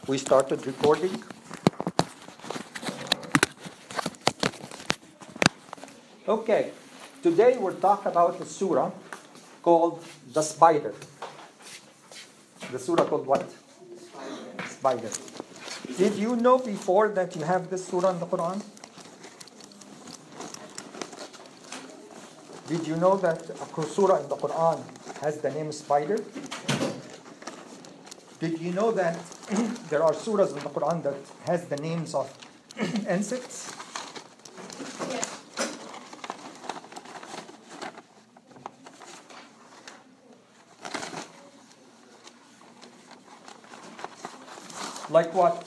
We started recording. Okay, today we're talking about a surah called the Spider. The surah called what? Spider. Did you know before that you have this surah in the Quran? Did you know that a surah in the Quran has the name Spider? Did you know that there are surahs in the Quran that has the names of insects? Yes. Like what?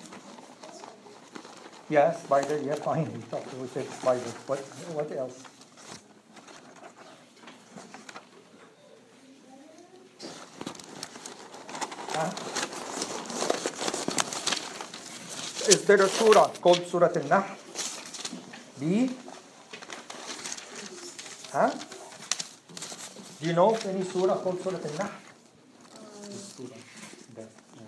Yeah, spider. Yeah, fine. We said spider. What else? Huh? Is there a surah called Surah Al-Nahl? B? Huh? Do you know of any surah called Surah Al-Nahl? Surah. That,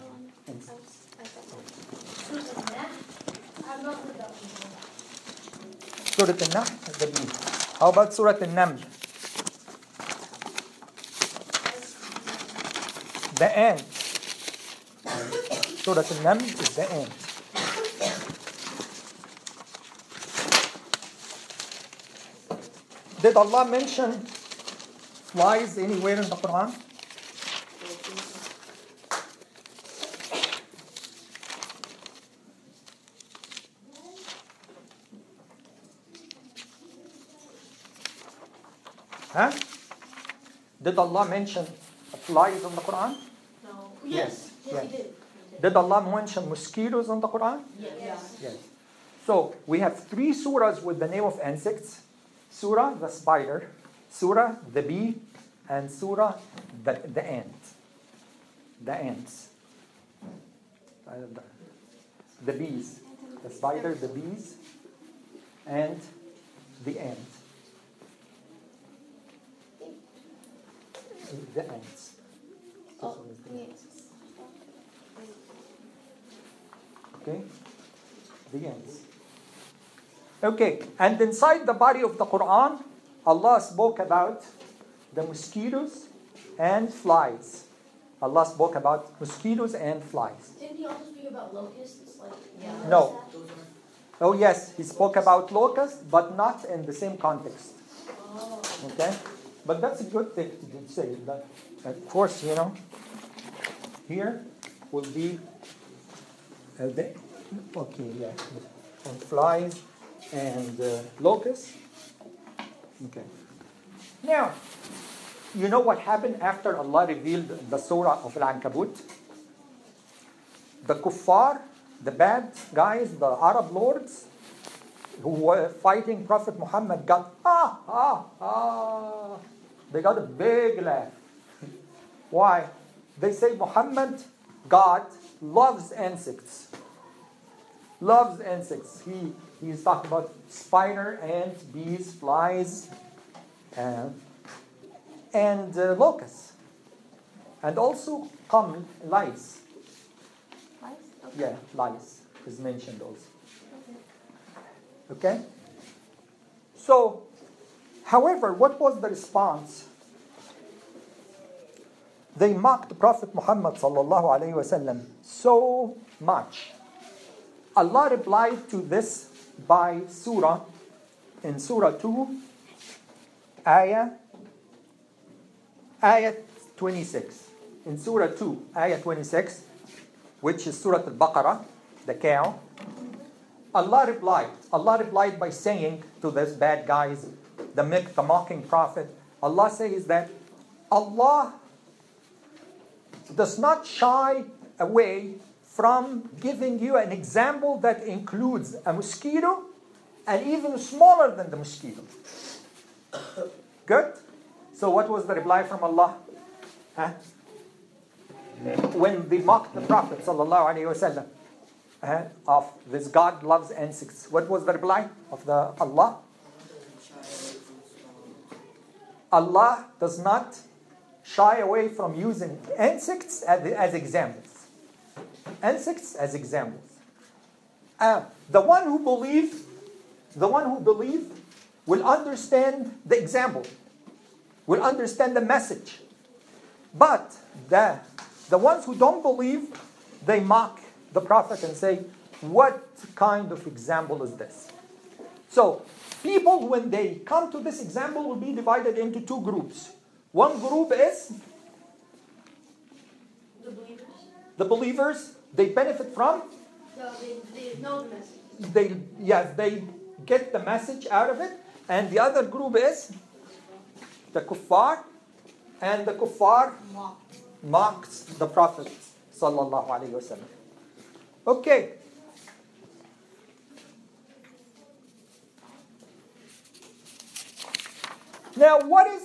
Surah Al-Nahl, the B. How about Surah Al-Naml? The ant. Surah Al-Naml is the ant. Did Allah mention flies anywhere in the Quran? Huh? Did Allah mention flies in the Quran? No. Yes. Yes, he did. Did Allah mention mosquitoes in the Quran? Yes. Yes. So we have three surahs with the name of insects. Surah the spider, Surah the bee, and Surah the ant. The ants. The bees. The spider, the bees, and the ant. The ants. Oh, Okay? The ants. Okay, and inside the body of the Quran, Allah spoke about the mosquitoes and flies. Allah spoke about mosquitoes and flies. Didn't he also speak about locusts? No. Oh yes, he spoke about locusts, but not in the same context. Oh. Okay? But that's a good thing to say. That, of course, here will be on flies and locusts. Okay. Now, you know what happened after Allah revealed the surah of Al-Ankabut? The kuffar, the bad guys, the Arab lords who were fighting Prophet Muhammad got They got a big laugh. Why? They say Muhammad, God, loves insects. Loves insects. He's talking about spider, ants, bees, flies, and locusts. And also lice. Lice? Okay. Yeah, lice is mentioned also. Okay? So, however, what was the response? They mocked Prophet Muhammad sallallahu alaihi wasallam so much. Allah replied to this by surah, in Surah 2, ayah 26. In Surah 2, ayah 26, which is Surah Al-Baqarah, the cow, Allah replied by saying to these bad guys, the mocking prophet, Allah says that Allah does not shy away from giving you an example that includes a mosquito and even smaller than the mosquito. Good? So what was the reply from Allah? Huh? When they mocked the Prophet sallallahu alaihi wasallam of this God loves insects, what was the reply of the Allah? Allah does not shy away from using insects as examples. insects as examples. The one who believes will understand the example, will understand the message. But the ones who don't believe, they mock the Prophet and say, what kind of example is this? So, people, when they come to this example, will be divided into two groups. One group is The believers. the believers, they benefit from, No, they know the message. they get the message out of it. And the other group is the kuffar, and the kuffar mocks the Prophet sallallahu alaihi wasallam. Okay. Now,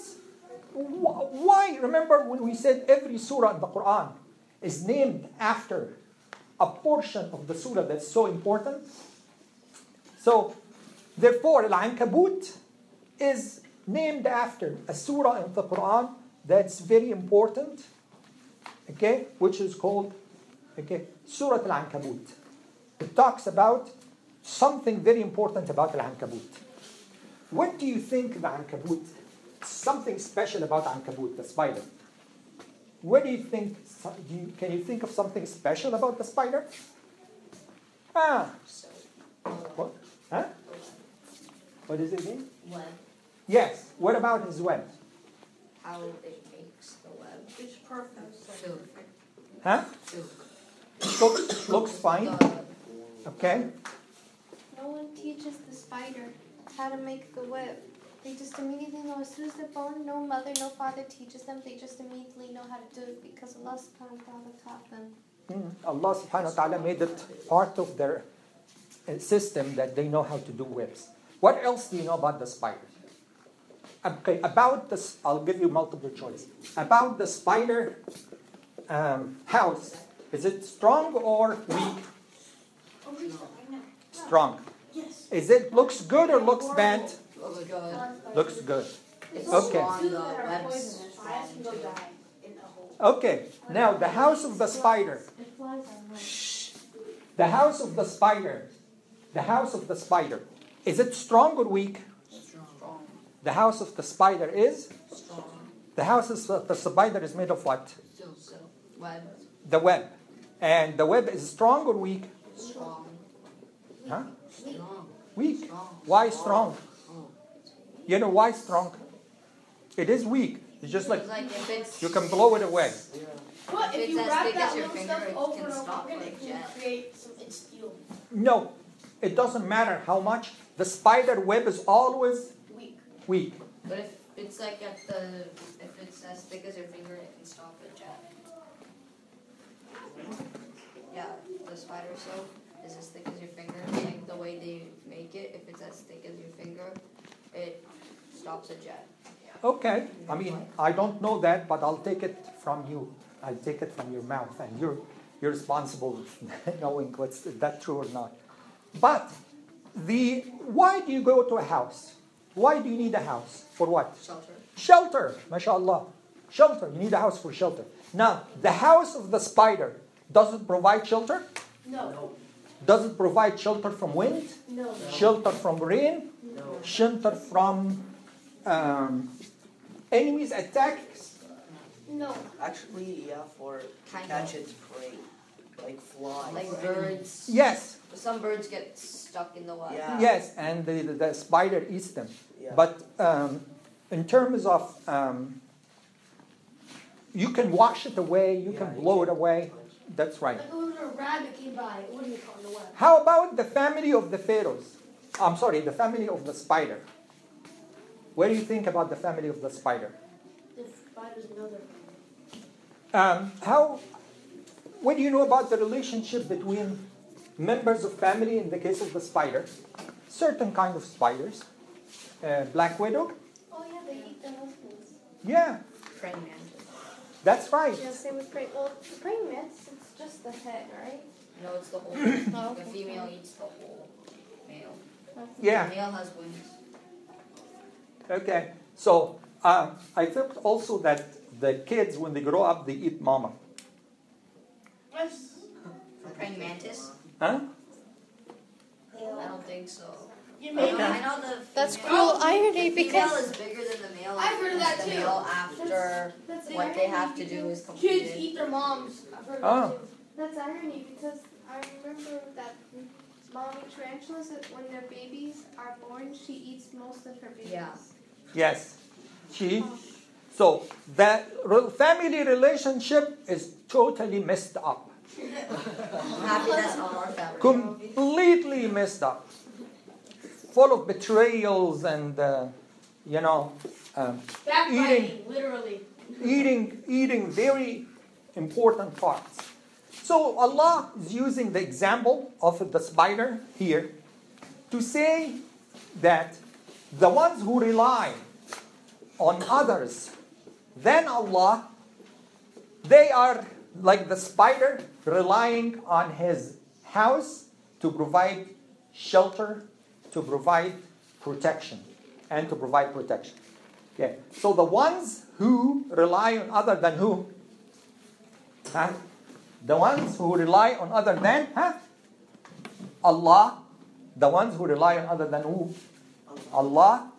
why, remember when we said every surah in the Quran is named after a portion of the surah that's so important? So, therefore, Al-Ankabut is named after a surah in the Quran that's very important, okay, which is called, okay, Surah Al-Ankabut. It talks about something very important about Al-Ankabut. What do you think the Ankabut, something special about Ankabut, the spider? What do you think, can you think of something special about the spider? What? Huh? What does it mean? Web. Yes, what about his web? How it makes the web. It's perfect. Silk. Huh? Silk. Looks fine. Okay. No one teaches the spider how to make the web. They just immediately know as soon as they're born, no mother, no father teaches them. They just immediately know how to do it because Allah subhanahu wa ta'ala taught them. Allah subhanahu wa ta'ala made it part of their system that they know how to do webs. What else do you know about the spider? Okay, about this, I'll give you multiple choice. About the spider house, is it strong or weak? Oh, I know. Strong. Yes. Is it looks good or looks bad? Looks good. Looks good. It's Okay. strong, Two the that are web's poisonous. I strong can go too. die in a hole. Okay, now the house of the spider. It flies on webs. The house of the spider. The house of the spider. Is it strong or weak? Strong. The house of the spider is? Strong. The house of the spider is made of what? Silk. Web. The web. And the web is strong or weak? Strong. Huh? Strong. Weak. Strong. Why strong? Oh. You know why strong? It is weak. It's just like Like if it's you can blow it away. But If if you it's as wrap big that as your little finger, stuff it over can and over stop again, like it can jet. create something steel. No, it doesn't matter how much. The spider web is always Weak. weak. But if it's like if it's as thick as your finger, it can stop a jet. Yeah, the spider silk is as thick as your finger. Like the way they make it, if it's as thick as your finger, it stops a jet. Okay. I mean, I don't know that, but I'll take it from you. I take it from your mouth, and you're responsible for knowing what's that true or not. But why do you go to a house? Why do you need a house? For what? Shelter. Shelter, mashallah. Shelter. You need a house for shelter. Now, the house of the spider, does it provide shelter? No. Does it provide shelter from wind? No. Shelter from rain? Shelter from enemies' attacks? No. Actually, yeah, for Kind catch of. its prey, like flies. Like birds. Yes, Some birds get stuck in the web. Yeah. yes, and the spider eats them. Yeah. But in terms of, you can wash it away, you can blow it away. That's right. Like when a rabbit came by, it wouldn't be caught in the web. How about the family of the pharaohs? I'm sorry, the family of the spider. What do you think about the family of the spider? The spiders know their What do you know about the relationship between members of family in the case of the spider? Certain kind of spiders. Black widow? Oh yeah, they eat their husbands. Yeah, Praying mantis. that's right. Yeah, same with praying. Well, praying mantis, it's just the head, right? No, it's the whole. Oh, The female eats the whole male. Yeah, The male has wings. okay. So I think also that the kids, when they grow up, they eat mama. Yes. praying mantis? Huh? I don't think so. You I made know, that? I know the That's female- cruel irony the female because is bigger than the male. I've heard of that the too. male after That's what they have to do is Kids completed. eat their moms. I've heard Oh. that too. that's irony because I remember that mommy tarantulas, when their babies are born, she eats most of her babies. Yeah. Yes. So that family relationship is totally messed up. I'm happy that's not our family. Completely messed up. Full of betrayals and, Backbiting, literally. eating very important parts. So Allah is using the example of the spider here to say that the ones who rely on others than Allah, they are like the spider relying on his house to provide shelter, to provide protection, and to provide protection. Okay. So the ones who rely on other than who? Huh? The ones who rely on other than Allah. The ones who rely on other than who? Allah.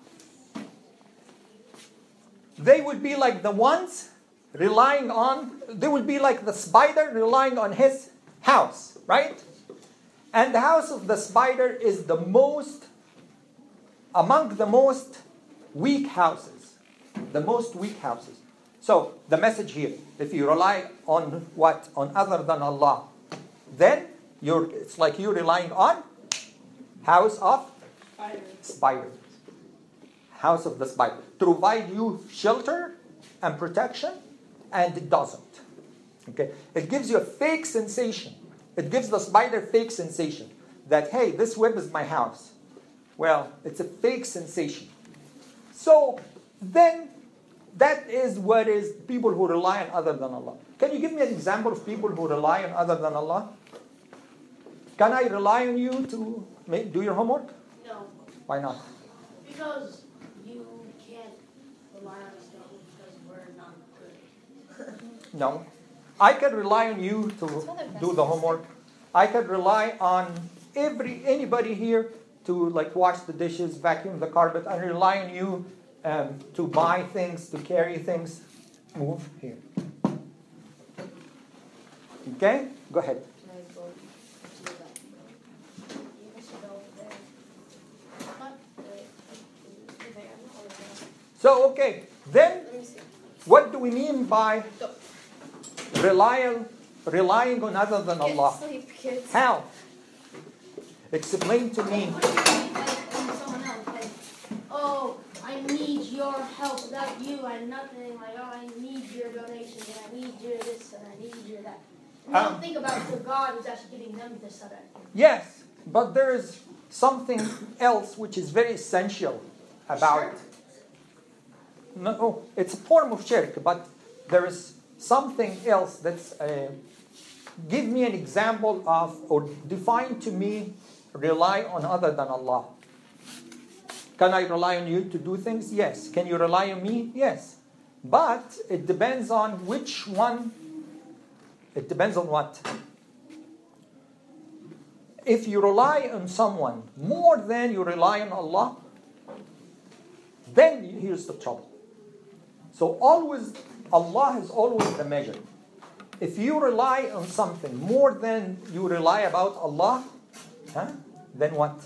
They would be like the ones relying on, they would be like the spider relying on his house, right? And the house of the spider is the most, among the most weak houses. The most weak houses. So, the message here, if you rely on what? On other than Allah, then it's like you're relying on house of spider. House of the spider. To provide you shelter and protection, and it doesn't. Okay? It gives you a fake sensation. It gives the spider fake sensation that, hey, this web is my house. Well, it's a fake sensation. So, then that is what is people who rely on other than Allah. Can you give me an example of people who rely on other than Allah? Can I rely on you to do your homework? No, Why not? because you can't rely on us because we're not good. No. I can rely on you to do the homework. I can rely on anybody here to like wash the dishes, vacuum the carpet. I rely on you to buy things, to carry things. Move here. Okay? Go ahead. Can I go to the back? You should go over there. What? Over there. So, okay. Then, Let me see. what do we mean by relying on other than Allah? Get sleep, kids. How? Explain to me. What do you mean like when someone else like, oh, I need your help. Without you, I'm nothing. Like, oh, I need your donations, and I need your this, and I need your that. And they don't think about the God who's actually giving them this or that. Yes, but there is something else which is very essential about. No, it's a form of shirk, but there is something else that's. Give me an example of, or define to me, rely on other than Allah. Can I rely on you to do things? Yes. Can you rely on me? Yes. But it depends on which one. It depends on what? If you rely on someone more than you rely on Allah, then here's the trouble. So always, Allah is always the measure. If you rely on something more than you rely about Allah, then what?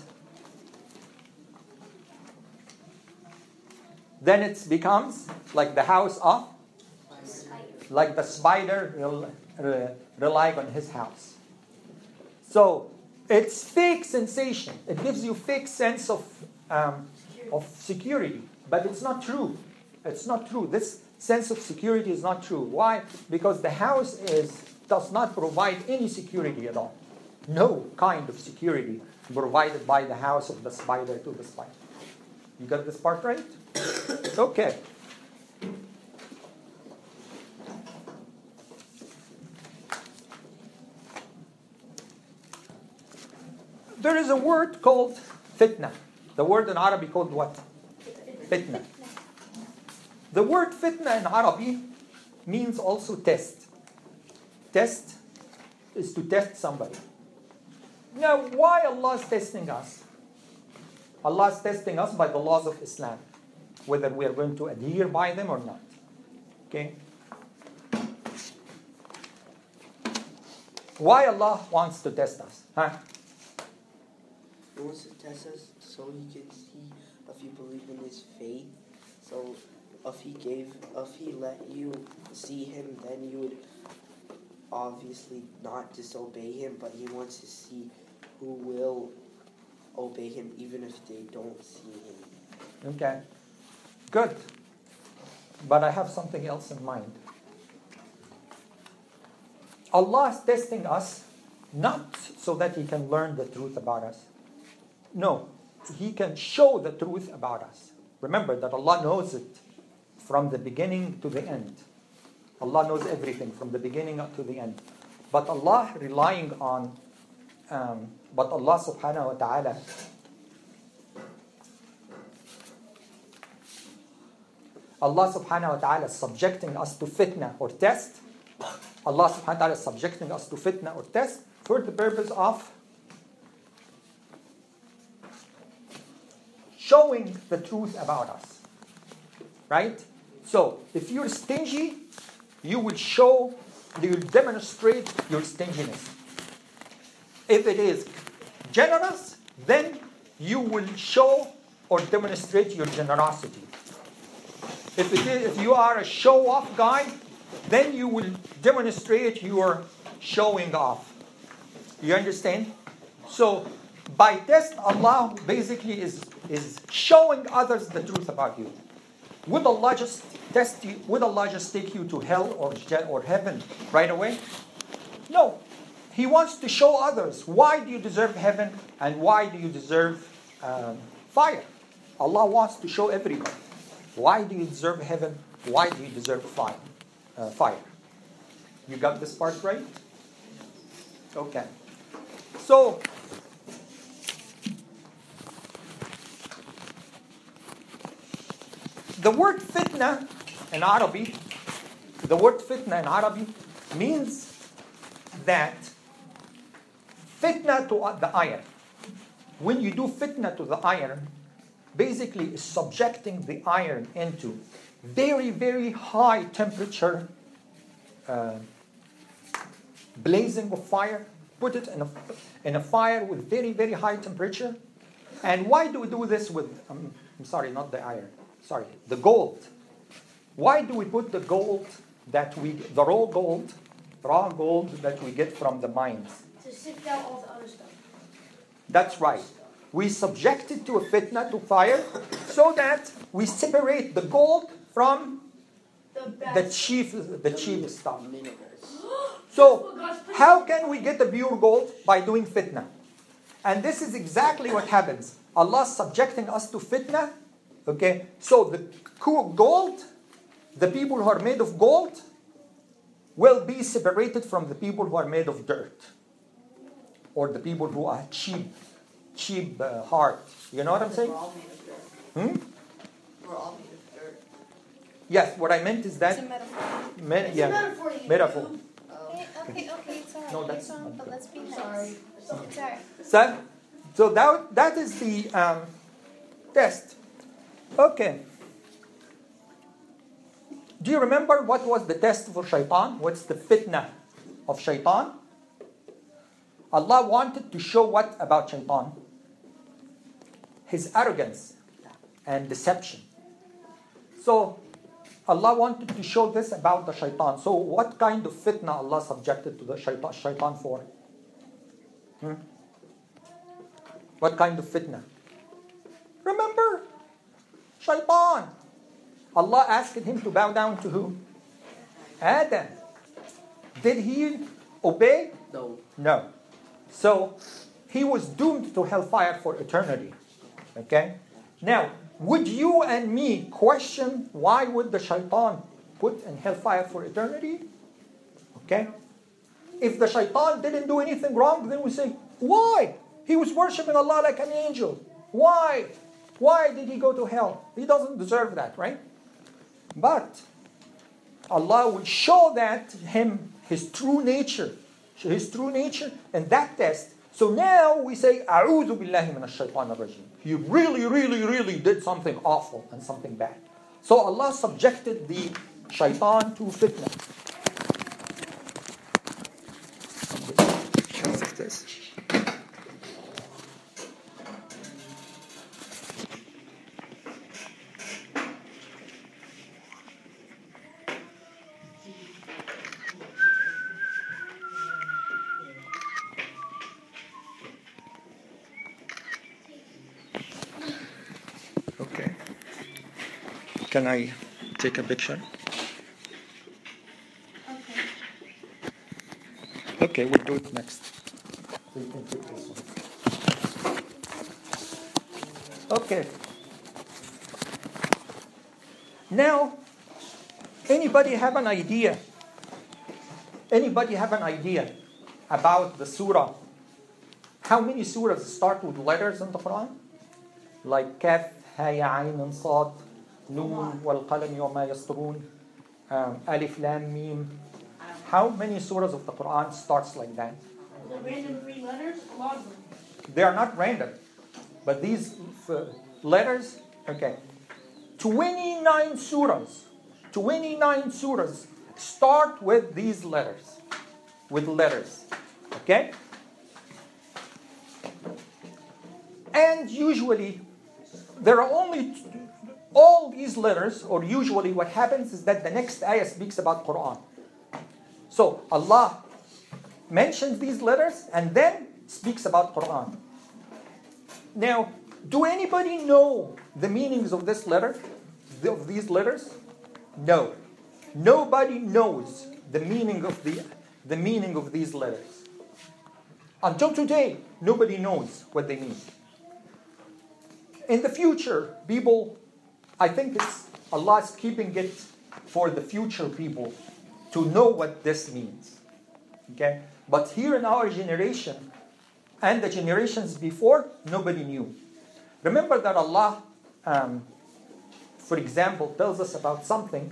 Then it becomes like the house of, like the spider relying on his house. So it's fake sensation. It gives you fake sense of security, but it's not true. It's not true. This sense of security is not true. Why? Because the house does not provide any security at all. No kind of security provided by the house of the spider to the spider. You got this part right? Okay. There is a word called fitna. The word in Arabic called what? Fitna. The word fitna in Arabic means also test. Test is to test somebody. Now, why Allah is testing us? Allah is testing us by the laws of Islam, whether we are going to adhere by them or not. Okay? Why Allah wants to test us? Huh? He wants to test us so he can see if you believe in his faith. So if he let you see him, then you would obviously not disobey him, but he wants to see who will obey him even if they don't see him. Okay. Good. But I have something else in mind. Allah is testing us not so that He can learn the truth about us. No, He can show the truth about us. Remember that Allah knows it from the beginning to the end. Allah knows everything from the beginning up to the end. But Allah relying on, but Allah subhanahu wa ta'ala Allah subhanahu wa ta'ala is subjecting us to fitna or test. Allah subhanahu wa ta'ala is subjecting us to fitna or test for the purpose of showing the truth about us. Right? So, if you're stingy, you will demonstrate your stinginess. If it is generous, then you will show or demonstrate your generosity. If you are a show-off guy, then you will demonstrate your showing off. You understand? So, by test, Allah basically is showing others the truth about you. Would Allah just test you? Would Allah just take you to hell or heaven right away? No. He wants to show others why do you deserve heaven and why do you deserve fire. Allah wants to show everybody. Why do you deserve heaven? Why do you deserve fire? You got this part right? Okay. So, the word fitna in Arabic means that fitna to the iron. When you do fitna to the iron, basically is subjecting the iron into very, very high temperature blazing of fire. Put it in a fire with very, very high temperature. And why do we do this with, not the iron, the gold. Why do we put the gold the raw gold that we get from the mines? To sift out all the other stuff. That's right. We subject it to a fitna, to fire, so that we separate the gold from the cheap stuff. So, how can we get the pure gold? By doing fitna. And this is exactly what happens. Allah is subjecting us to fitna. Okay, so the gold, the people who are made of gold, will be separated from the people who are made of dirt, or the people who are cheap heart. You know what I'm saying? We're all made of dirt. We're all made of dirt. Yes, what I meant is that It's a metaphor. It's a metaphor. You metaphor. do. Okay, it's alright. No, that's it's not but let's be nice. Sorry. It's alright. So that is the test. Okay. Do you remember what was the test for shaitan? What's the fitna of shaitan? Allah wanted to show what about shaitan? His arrogance and deception. So Allah wanted to show this about the shaitan. So what kind of fitna Allah subjected to the shaitan for? What kind of fitna? Remember? Shaitan. Allah asked him to bow down to who? Adam. Did he obey? No. No. So he was doomed to hellfire for eternity. Okay? Now, would you and me question why would the shaitan put in hellfire for eternity? Okay? If the shaitan didn't do anything wrong, then we say, why? He was worshiping Allah like an angel. Why? Why did he go to hell? He doesn't deserve that, right? But Allah will show that his true nature in that test, So now we say, أعوذ بالله من الشيطان الرجيم. He really did something awful and something bad. So Allah subjected the shaitan to fitna. Okay. Can I take a picture? Okay, we'll do it next. So you can take this one. Okay. Now, anybody have an idea? Anybody have an idea about the surah? How many surahs start with letters in the Quran? Like Kaf, Ha Ya Ayn Sad, Noon, Wal Qalam Yawma Yasturun, Alif Lam Mim. How many surahs of the Quran starts like that? The random 3 letters, a lot of them. They are not random, but these letters, okay. 29 surahs start with these letters, okay? And usually, there are only all these letters, or usually what happens is that the next ayah speaks about Quran. So Allah mentions these letters and then speaks about Quran. Now, do anybody know the meanings of this letter, of these letters? No. Nobody knows the meaning of these letters. Until today, nobody knows what they mean. In the future, people, I think Allah is keeping it for the future people to know what this means. Okay? But here in our generation and the generations before, nobody knew. Remember that Allah, for example, tells us about something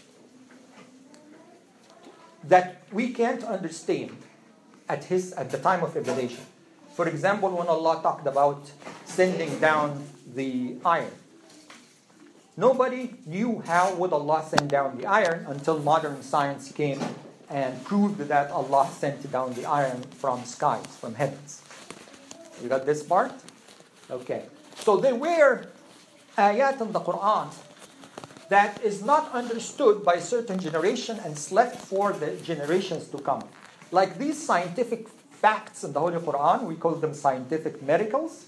that we can't understand at the time of revelation. For example, when Allah talked about sending down the iron. Nobody knew how would Allah send down the iron until modern science came and proved that Allah sent down the iron from skies, from heavens. You got this part? Okay. So there were ayat in the Quran that is not understood by a certain generation and is left for the generations to come. Like these scientific facts in the Holy Quran, we call them scientific miracles.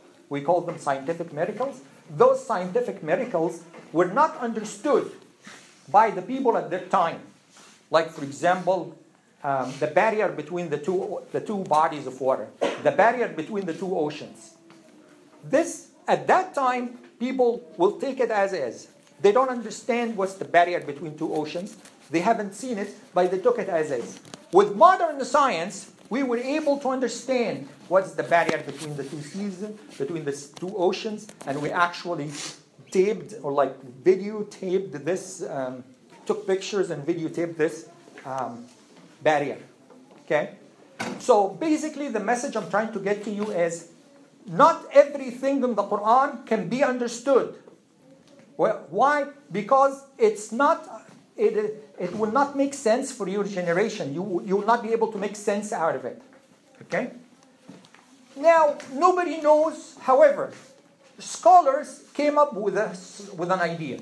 Those scientific miracles were not understood by the people at their time. Like, for example, the barrier between the two bodies of water, the barrier between the two oceans. This, at that time, people will take it as is. They don't understand what's the barrier between two oceans. They haven't seen it, but they took it as is. With modern science, we were able to understand what's the barrier between the two seas, between the two oceans, and we actually taped or videotaped this, took pictures and videotaped this barrier. Okay? So basically the message I'm trying to get to you is not everything in the Quran can be understood. Well, why? Because it's not. It will not make sense for your generation. You will not be able to make sense out of it. Okay? Now, nobody knows. However, scholars came up with an idea.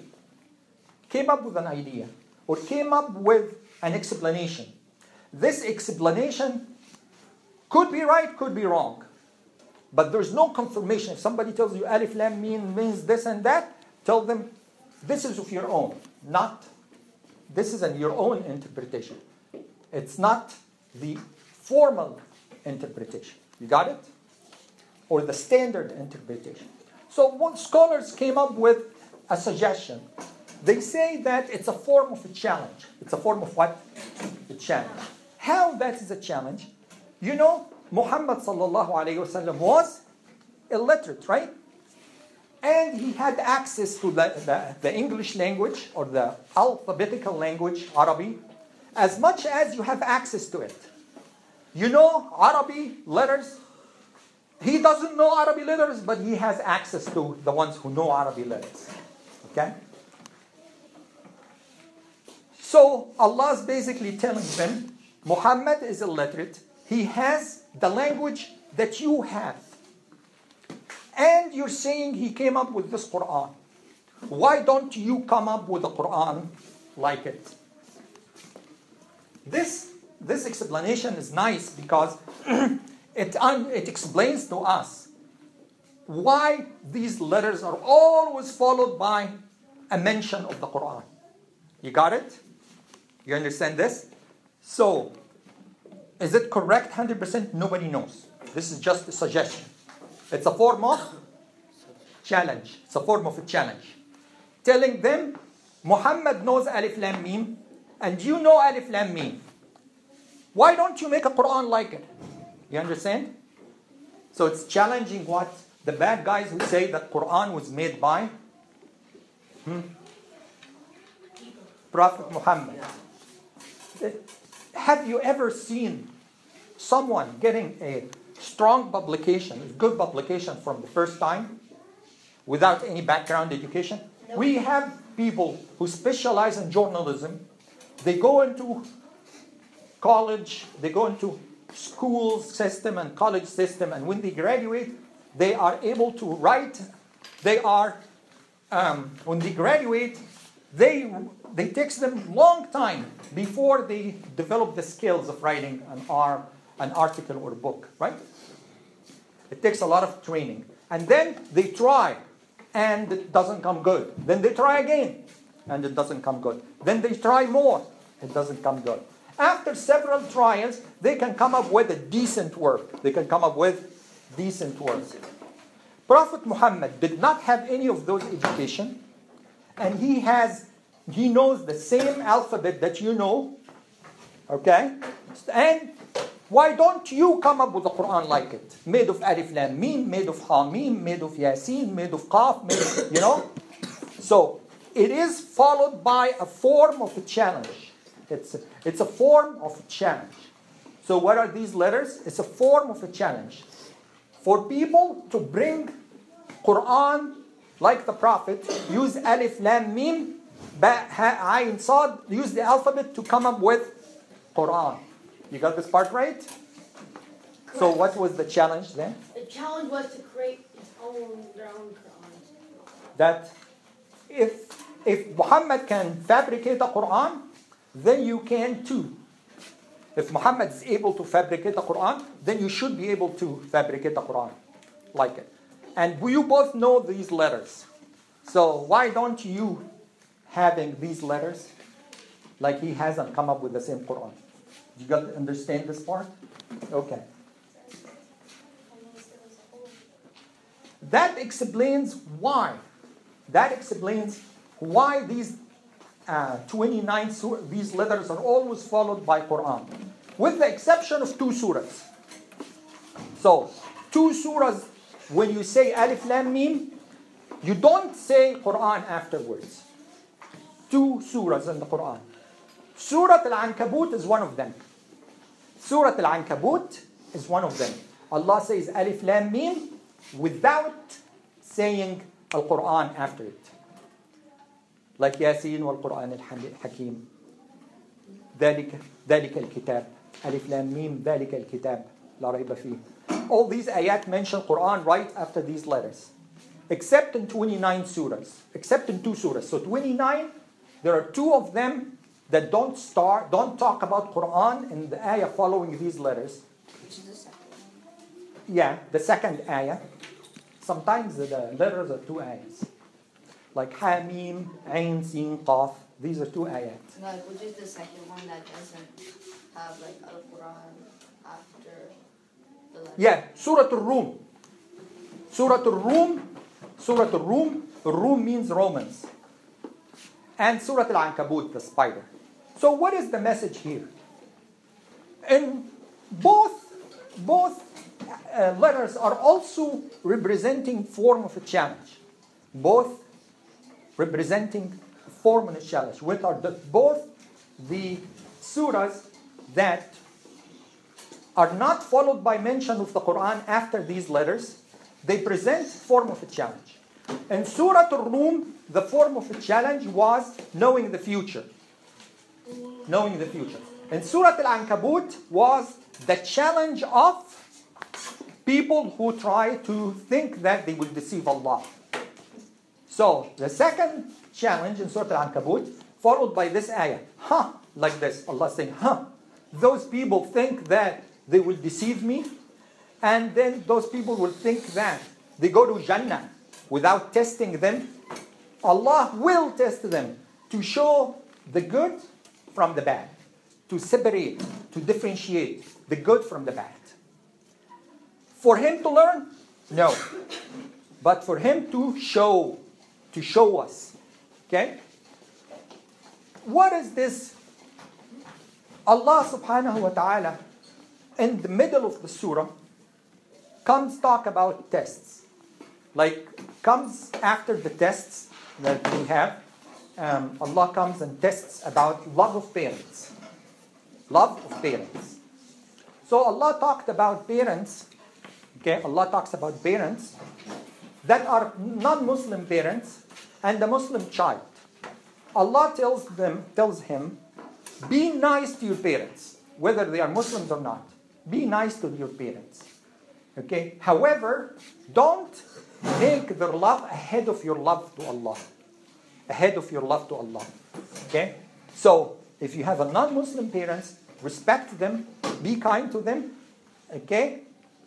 Or came up with an explanation. This explanation could be right, could be wrong. But there's no confirmation. If somebody tells you Alif Lam Mim means this and that, tell them this is of your own, not this is your own interpretation. It's not the formal interpretation. You got it? Or the standard interpretation. So what scholars came up with a suggestion. They say that it's a form of a challenge. It's a form of what? A challenge. How that is a challenge? You know, Muhammad sallallahu alayhi wasallam was illiterate, right? And he had access to the English language or the alphabetical language, Arabic, as much as you have access to it. You know Arabic letters He doesn't know Arabic letters, but he has access to the ones who know Arabic letters. Okay? So Allah's basically telling them, Muhammad is illiterate. He has the language that you have. And you're saying he came up with this Quran. Why don't you come up with a Quran like it? This explanation is nice because it explains to us why these letters are always followed by a mention of the Quran. You got it? You understand this? So, is it correct 100%? Nobody knows. This is just a suggestion. It's a form of challenge. It's a form of a challenge. Telling them, Muhammad knows Alif Lam Mim, and you know Alif Lam Mim. Why don't you make a Quran like it? You understand? So it's challenging what the bad guys who say that Quran was made by Prophet Muhammad. Have you ever seen someone getting a strong publication, a good publication from the first time without any background education? Nope. We have people who specialize in journalism. They go into college, they go into school system and college system, and when they graduate, they are able to write. When they graduate, they takes them long time before they develop the skills of writing an article or a book, right? It takes a lot of training. And then they try, and it doesn't come good. Then they try again, and it doesn't come good. Then they try more, it doesn't come good. After several trials, they can come up with a decent work. They can come up with decent work. Prophet Muhammad did not have any of those education, and he knows the same alphabet that you know, okay? And why don't you come up with a Quran like it? Made of Alif Lam Mim, made of Hamim, made of Yasin, made of Qaf, you know? So, it is followed by a form of a challenge. It's a form of a challenge. So what are these letters? It's a form of a challenge. For people to bring Quran like the Prophet, use Alif Lam Mim, Ba, Ha, Ayn, Sad, use the alphabet to come up with Quran. You got this part right? So what was the challenge then? The challenge was to create their own Quran. That if Muhammad can fabricate a Quran, then you can too. If Muhammad is able to fabricate a Quran, then you should be able to fabricate a Quran like it. And you both know these letters. So why don't you having these letters like he hasn't come up with the same Quran? You got to understand this part? Okay. That explains why. That explains why these 29 these letters are always followed by Quran, with the exception of 2 surahs. So, 2 surahs, when you say Alif Lam Mim, you don't say Quran afterwards. 2 surahs in the Quran. Surah Al-Ankabut is one of them. Surah Al-Ankabut is one of them. Allah says Alif Lam Mim without saying Al-Quran after it. Like Yasin wal Quran al-Hakim. ذلك الكتاب. Alif Lam Mim ذلك الكتاب. لا ريب فيه. All these ayat mention Quran right after these letters. Except in 29 surahs. Except in 2 surahs. So 29, there are 2 of them that don't talk about Quran in the ayah following these letters. Which is the second one. Yeah, the second ayah. Sometimes the letters are 2 ayahs. Like Hamim, Ain, Sin, Qaf. These are 2 ayat. No, which is the second one that doesn't have like Al-Quran after the letter? Yeah, Surah Al-Rum. Surah Al-Rum. Surah Al-Rum. Rum means Romans. And Surah Al-Ankabut, the spider. So what is the message here? And both letters are also representing form of a challenge. Both representing a form of a challenge. Both the surahs that are not followed by mention of the Quran after these letters, they present form of a challenge. In Surah Ar-Rum, the form of a challenge was knowing the future. Knowing the future. In Surah Al-Ankabut was the challenge of people who try to think that they will deceive Allah. So, the second challenge in Surah Al-Ankabut, followed by this ayah. Like this. Allah saying, those people think that they will deceive me, and then those people will think that they go to Jannah without testing them. Allah will test them to show the good from the bad, to separate, to differentiate the good from the bad. For him to learn? No. But for him to show us. Okay? What is this? Allah subhanahu wa ta'ala, in the middle of the surah, comes talk about tests. Like, comes after the tests that we have, Allah comes and tests about love of parents. Love of parents. So Allah talked about parents, okay, Allah talks about parents that are non-Muslim parents and the Muslim child. Allah tells him, be nice to your parents, whether they are Muslims or not. Be nice to your parents. Okay? However, don't make their love ahead of your love to Allah. Ahead of your love to Allah. Okay? So, if you have a non-Muslim parents, respect them, be kind to them. Okay?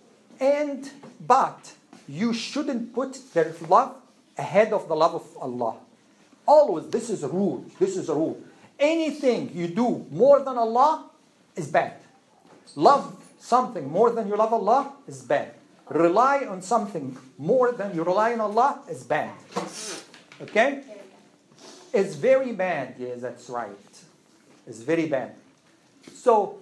But you shouldn't put their love ahead of the love of Allah. Always, this is a rule. This is a rule. Anything you do more than Allah is bad. Love something more than you love Allah is bad. Rely on something more than you rely on Allah is bad. Okay? It's very bad. Yes, that's right. It's very bad. So,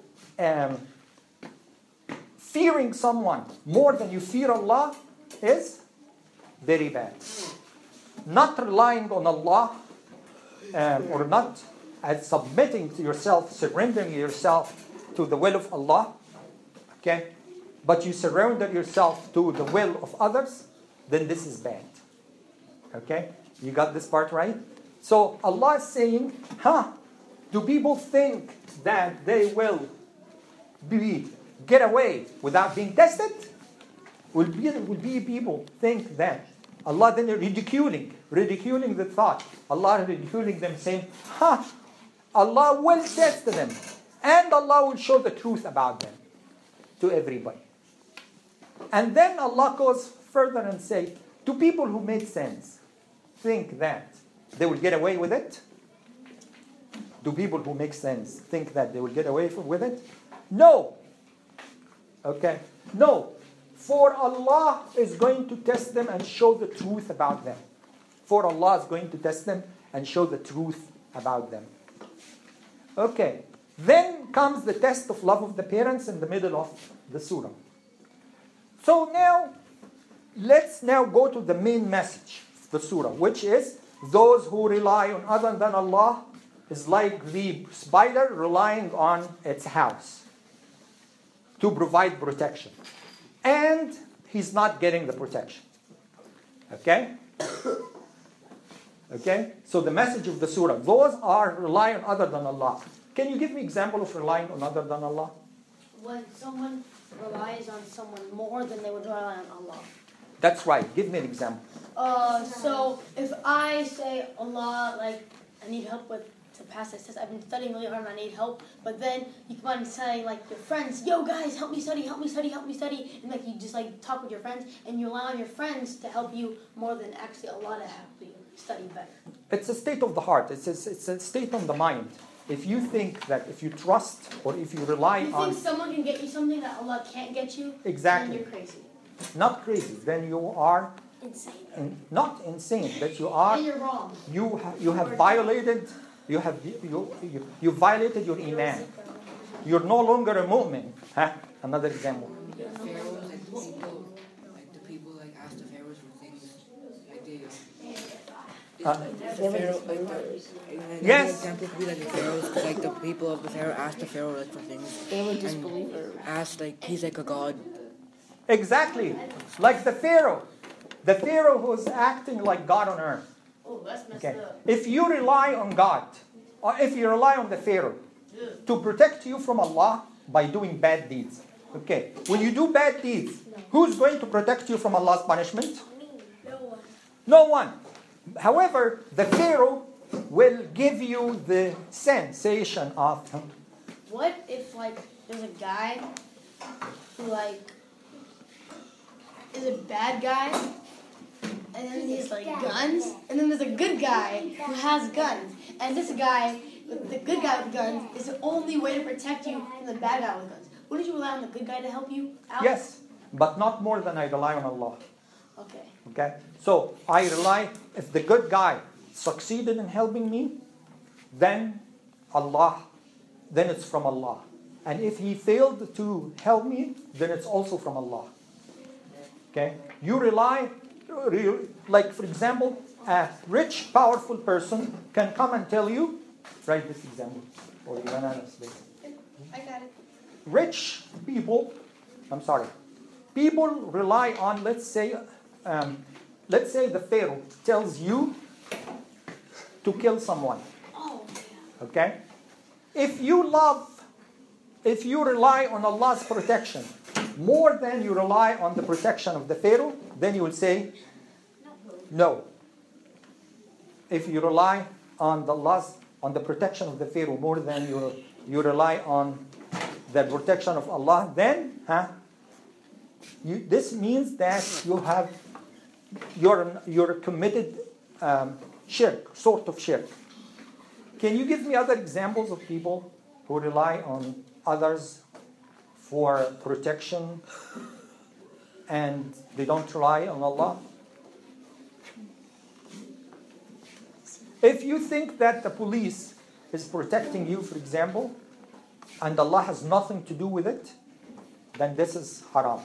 fearing someone more than you fear Allah is very bad. Not relying on Allah or not submitting to yourself, surrendering yourself to the will of Allah, okay, but you surrender yourself to the will of others, then this is bad. Okay? You got this part right? So Allah is saying, do people think that they will get away without being tested? Will be people think that Allah then ridiculing the thought. Allah ridiculing them, saying, Allah will test them. And Allah will show the truth about them to everybody. And then Allah goes further and say, do people who made sense think that they will get away with it? Do people who make sense think that they will get away with it? No. Okay? No. For Allah is going to test them and show the truth about them. For Allah is going to test them and show the truth about them. Okay. Then comes the test of love of the parents in the middle of the surah. So now, let's now go to the main message of the surah, which is those who rely on other than Allah is like the spider relying on its house to provide protection. And he's not getting the protection. Okay? Okay? So the message of the surah, those are relying on other than Allah. Can you give me an example of relying on other than Allah? When someone relies on someone more than they would rely on Allah. That's right. Give me an example. So if I say, Allah, like, I need help to pass this test. I've been studying really hard and I need help. But then you come out and say, like, your friends, yo guys, help me study, help me study, help me study. And like you just like talk with your friends and you rely on your friends to help you more than actually Allah to help you study better. It's a state of the heart. It's a state of the mind. If you think that if you trust or if you rely you on... think someone can get you something that Allah can't get you? Exactly. Then you're crazy. Not crazy. Then you are... Insane. Not insane, but you are... Then you're wrong. You have violated... You violated your iman. You're no longer a mu'min. Another example. The pharaohs, like the people like asked the pharaohs for things, like they Pharaoh, like Yes. An example could be like the pharaohs, 'cause, like the people of the pharaoh asked the pharaoh like for things. they were And disbelievers. asked like he's like a god. Exactly. Like the Pharaoh. The Pharaoh who's acting like God on earth. Oh, that's messed Okay. up. If you rely on God, or if you rely on the Pharaoh to protect you from Allah by doing bad deeds. Okay. When you do bad deeds, who's going to protect you from Allah's punishment? No one. No one. However, the Pharaoh will give you the sensation of What if like there's a guy who like is a bad guy, and then he's like guns, and then there's a good guy who has guns, and this guy, the good guy with guns, is the only way to protect you from the bad guy with guns. Wouldn't you rely on the good guy to help you out? yes, but not more than I rely on Allah. Okay. Okay? So I rely, if the good guy succeeded in helping me, then then it's from Allah. And if he failed to help me, then it's also from Allah. Okay? You rely, like for example, a rich, powerful person can come and tell you, write this example, or you run out of space. I got it. Rich people, people rely on, let's say the Pharaoh tells you to kill someone. Oh, Okay? If you rely on Allah's protection more than you rely on the protection of the Pharaoh, then you will say no. If you rely on the protection of the Pharaoh more than you rely on the protection of Allah, then this means that you're committed shirk, sort of shirk. Can you give me other examples of people who rely on others for protection and they don't rely on Allah? If you think that the police is protecting you, for example, and Allah has nothing to do with it, then this is haram.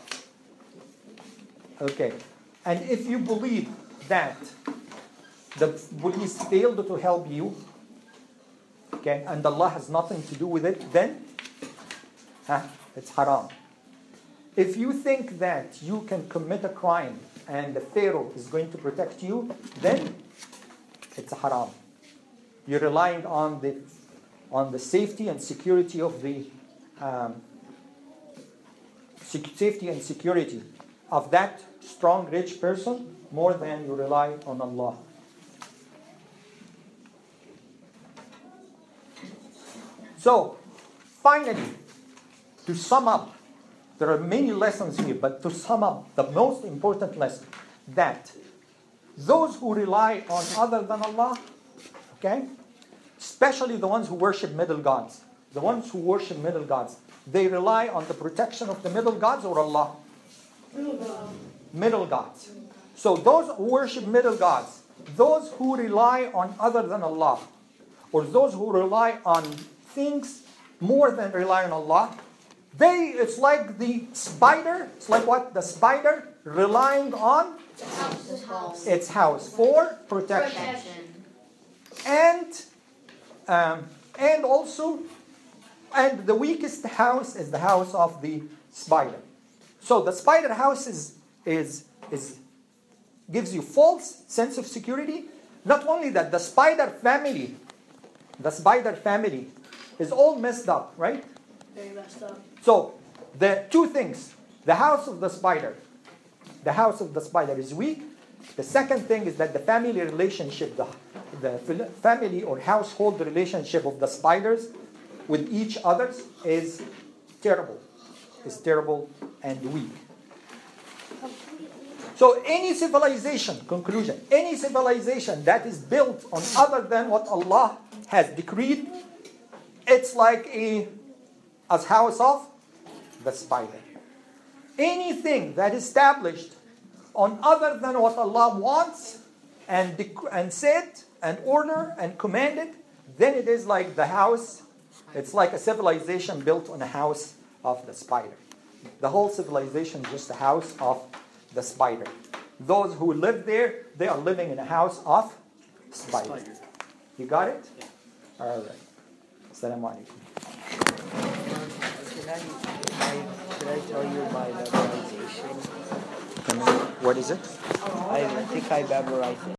Okay. And if you believe that the police failed to help you, okay, and Allah has nothing to do with it, then it's haram. If you think that you can commit a crime and the Pharaoh is going to protect you, then it's haram. You're relying on the safety and security of the safety and security of that strong, rich person more than you rely on Allah. So, finally, to sum up, there are many lessons here, but to sum up, the most important lesson, that those who rely on other than Allah, okay, especially the ones who worship middle gods, they rely on the protection of the middle gods or Allah? Middle gods. So those who worship middle gods, those who rely on other than Allah, or those who rely on things more than rely on Allah, it's like the spider. It's like what? The spider relying on its house for protection. And the weakest house is the house of the spider. So the spider house gives you false sense of security. Not only that, the spider family is all messed up, right? very messed up. So the two things: the house of the spider is weak. The second thing is that the family relationship, the family or household relationship of the spiders with each other is terrible. Is terrible and weak. So any civilization that is built on other than what Allah has decreed, it's like a house of the spider. Anything that is established on other than what Allah wants and said and order and commanded, then it is like the house. It's like a civilization built on a house of the spider. The whole civilization is just a house of the spider. Those who live there, they are living in a house of Spider. You got it? All right. Assalamu alaikum. Should I tell you my memorization? What is it? I think I memorized it.